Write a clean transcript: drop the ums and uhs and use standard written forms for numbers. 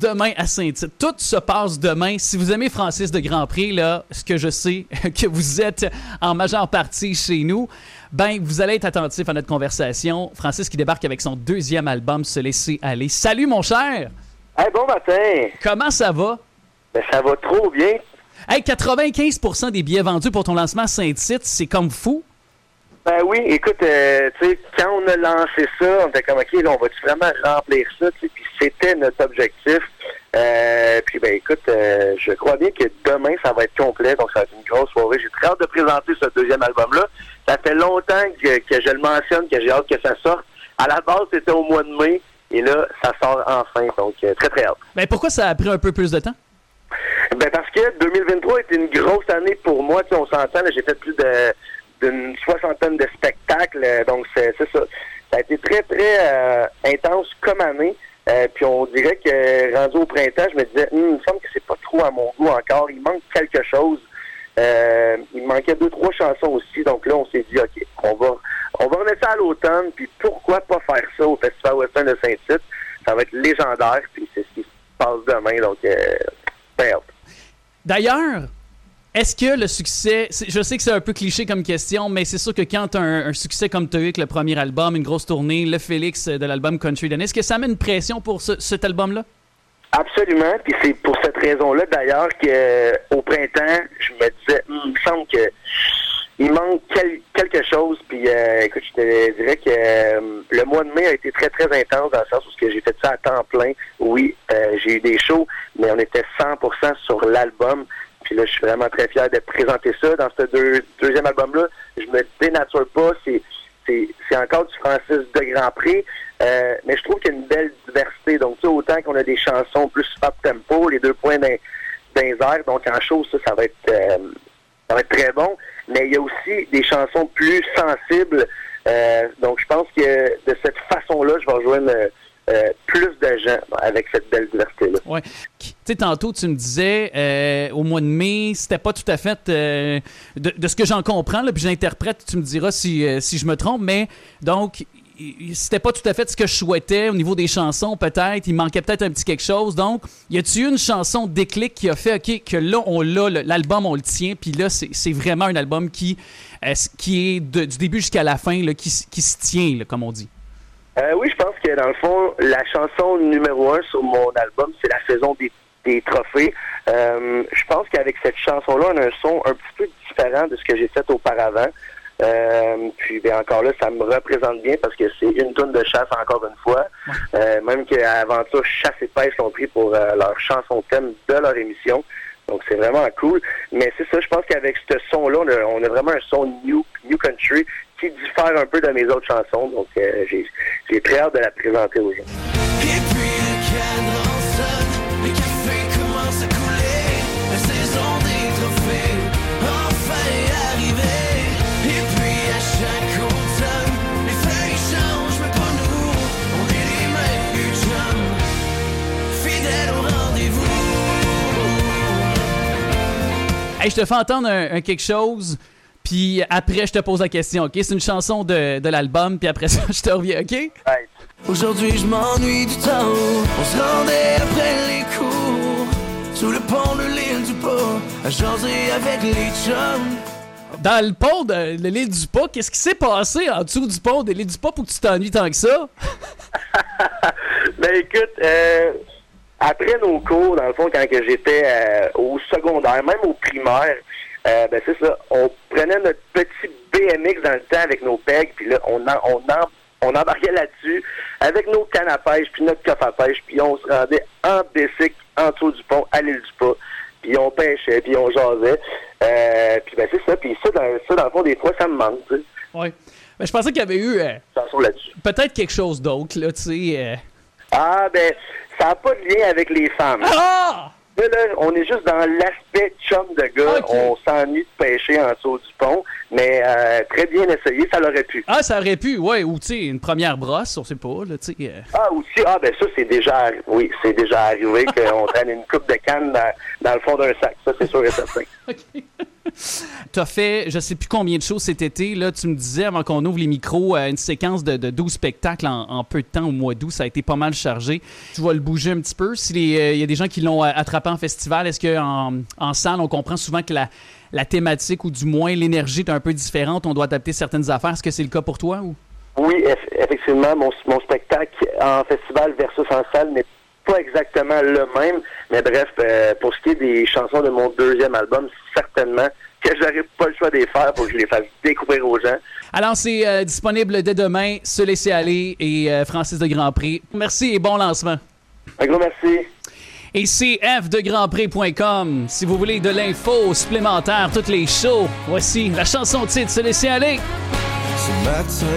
demain à Saint-Tite. Tout se passe demain. Si vous aimez Francis de Grandpré, là, ce que je sais que vous êtes en majeure partie chez nous, ben vous allez être attentif à notre conversation. Francis qui débarque avec son 2e album, Se laisser aller. Salut mon cher! Hey, bon matin! Comment ça va? Ben, ça va trop bien. Hey, 95% des billets vendus pour ton lancement à Saint-Tite, c'est comme fou. Ben oui, écoute, tu sais, quand on a lancé ça, on était comme, OK, là, on va-tu vraiment remplir ça? Puis c'était notre objectif. Puis, ben écoute, je crois bien que demain, ça va être complet. Donc, ça va être une grosse soirée. J'ai très hâte de présenter ce 2e album-là. Ça fait longtemps que je le mentionne, que j'ai hâte que ça sorte. À la base, c'était au mois de mai. Et là, ça sort enfin. Donc, très, très hâte. Ben pourquoi ça a pris un peu plus de temps? Ben parce que 2023 était une grosse année pour moi. Tu sais, on s'entend, là, j'ai fait plus d'une 60aine de spectacles. Donc, c'est ça. Ça a été très, très intense comme année. Puis on dirait que rendu au printemps, je me disais, il me semble que c'est pas trop à mon goût encore. Il manque quelque chose. Il me manquait 2-3 chansons aussi. Donc là, on s'est dit, OK, on va remettre ça à l'automne. Puis pourquoi pas faire ça au Festival Western de Saint-Tite? Ça va être légendaire. Puis c'est ce qui se passe demain. Donc, ben, d'ailleurs, est-ce que le succès... Je sais que c'est un peu cliché comme question, mais c'est sûr que quand tu as un succès comme tu as eu avec le premier album, une grosse tournée, le Félix de l'album Country Dennis, est-ce que ça met une pression pour cet album-là? Absolument. Puis c'est pour cette raison-là, d'ailleurs, qu'au printemps, je me disais, il me semble que il manque quelque chose. Puis écoute, je te dirais que le mois de mai a été très, très intense dans le sens où j'ai fait ça à temps plein. Oui, j'ai eu des shows, mais on était 100% sur l'album. Puis là, je suis vraiment très fier de présenter ça dans ce deuxième album-là. Je me dénature pas. C'est encore du Francis de Grandpré. Mais je trouve qu'il y a une belle diversité. Donc, tu sais, autant qu'on a des chansons plus up-tempo, les 2 points dans les airs. Donc, en show, ça va être très bon. Mais il y a aussi des chansons plus sensibles. Donc, je pense que de cette façon-là, je vais rejoindre plus de gens avec cette belle diversité-là. Oui. Tu sais, tantôt, tu me disais, au mois de mai, c'était pas tout à fait de ce que j'en comprends, là, puis j'interprète, tu me diras si je me trompe, mais donc, c'était pas tout à fait ce que je souhaitais au niveau des chansons, peut-être. Il manquait peut-être un petit quelque chose. Donc, y a-tu une chanson déclic qui a fait, OK, que là, on l'a, l'album, on le tient, puis là, c'est vraiment un album qui est du début jusqu'à la fin, là, qui se tient, là, comme on dit? Oui, je pense que dans le fond, la chanson numéro 1 sur mon album, c'est la saison des trophées. Je pense qu'avec cette chanson-là, on a un son un petit peu différent de ce que j'ai fait auparavant. Puis bien encore là, ça me représente bien parce que c'est une toune de chasse encore une fois. Même qu'à Aventure Chasse et Pêche l'ont pris pour leur chanson thème de leur émission. Donc c'est vraiment cool. Mais c'est ça, je pense qu'avec ce son-là, on a vraiment un son new country qui diffère un peu de mes autres chansons. Donc j'ai très hâte de la présenter aux gens. Et puis le cadran sonne, le café commence à couler, la saison des trophées enfin est arrivée. Et puis à chaque automne, les feuilles changent, mais pas nous, on est les mêmes que chums, fidèles au rendez-vous. Hey, je te fais entendre un quelque chose, puis après, je te pose la question, OK? C'est une chanson de l'album, puis après ça, je te reviens, OK? Ouais. Aujourd'hui je m'ennuie du temps où on se rendait après les cours sous le pont de l'île du Pas à jaser avec les chums. Dans le pont de l'île du Pas, qu'est-ce qui s'est passé en dessous du pont de l'île du Pas pour que tu t'ennuies tant que ça? Ben écoute, après nos cours, dans le fond, quand que j'étais au secondaire, même au primaire, ben c'est ça, on prenait notre petit BMX dans le temps avec nos pegs, puis là, on embarquait là-dessus avec nos cannes à pêche, puis notre coffre à pêche, puis on se rendait en bicycle en dessous du pont à l'île du Pas, puis on pêchait, puis on jasait. Puis ben c'est ça, puis ça, dans le fond, des fois, ça me manque, tu sais. Oui. Ben, je pensais qu'il y avait eu peut-être quelque chose d'autre, là, tu sais. Ah, ben, ça n'a pas de lien avec les femmes. Ah! Là, on est juste dans l'aspect chum de gars. Okay. On s'ennuie de pêcher en dessous du pont, mais très bien essayé, ça l'aurait pu. Ah, ça aurait pu, ouais, ou tu sais, une première brosse, on sait pas, là, tu sais. Ah, aussi, ben ça, c'est déjà arrivé qu'on traîne une coupe de canne dans le fond d'un sac. Ça, c'est sûr et certain. OK. T'as fait, je sais plus combien de choses cet été. Là, tu me disais, avant qu'on ouvre les micros, une séquence de 12 spectacles en peu de temps au mois d'août. Ça a été pas mal chargé. Tu vas le bouger un petit peu. S'il y a des gens qui l'ont attrapé en festival, est-ce qu'en salle, on comprend souvent que la thématique, ou du moins l'énergie est un peu différente, on doit adapter certaines affaires. Est-ce que c'est le cas pour toi? Ou? Oui, effectivement, mon spectacle en festival versus en salle n'est pas exactement le même, mais bref, pour ce qui est des chansons de mon deuxième album, certainement que j'aurais pas le choix de les faire pour que je les fasse découvrir aux gens. Alors, c'est disponible dès demain, Se laisser aller et Francis de Grandpré. Merci et bon lancement. Un gros merci. Et c'est fdegrandpré.com. Si vous voulez de l'info supplémentaire, toutes les shows, voici la chanson titre Se laisser aller. Ce matin